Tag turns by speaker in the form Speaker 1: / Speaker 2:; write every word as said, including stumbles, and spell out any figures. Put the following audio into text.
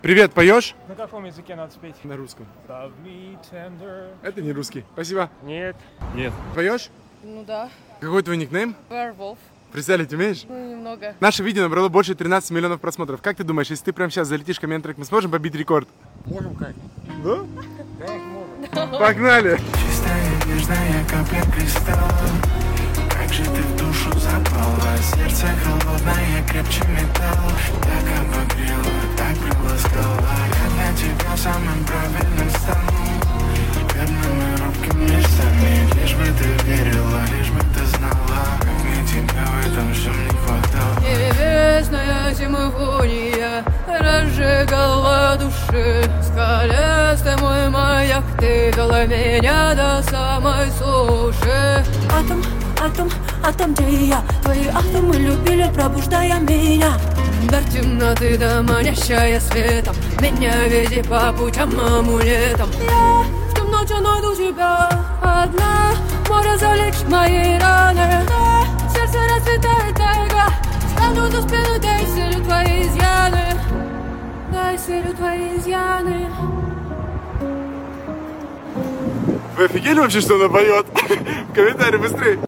Speaker 1: Привет, поешь?
Speaker 2: На каком языке надо спеть?
Speaker 1: На русском.
Speaker 2: Love me tender.
Speaker 1: Это не русский. Спасибо.
Speaker 2: Нет.
Speaker 1: Нет. Поешь?
Speaker 3: Ну да.
Speaker 1: Какой твой никнейм?
Speaker 3: Werewolf.
Speaker 1: Представить умеешь?
Speaker 3: Ну, немного.
Speaker 1: Наше видео набрало больше тринадцати миллионов просмотров. Как ты думаешь, если ты прямо сейчас залетишь в комментариях, мы сможем побить рекорд?
Speaker 2: Можем как?
Speaker 1: Да?
Speaker 2: Конечно, можем.
Speaker 1: Погнали!
Speaker 4: Чистая, нежная капля кристалла. Как же ты в душу запала. Сердце холодное, крепче металла. Так обогрела, так приласкала. Я для тебя самым правильным стану. Верными робкими местами. Лишь бы ты верила, лишь бы ты знала. Как мне тебя в этом всем не хватало.
Speaker 3: Небесная симфония разжигала души. Скалистый мой маяк, ты вела меня до самой суши. Атом, атом, атом, где я? Твои атомы любили, пробуждая меня. Дар темноты, да манящая светом. Меня веди по путям амулетом. Я в ту ночь найду тебя одна. Море залечь мои раны. Да, сердце расцветает тайга. Стану за спину, дай силу твои изъяны. Дай силу твои изъяны.
Speaker 1: Вы офигели вообще, что она поет? В комментарии быстрее!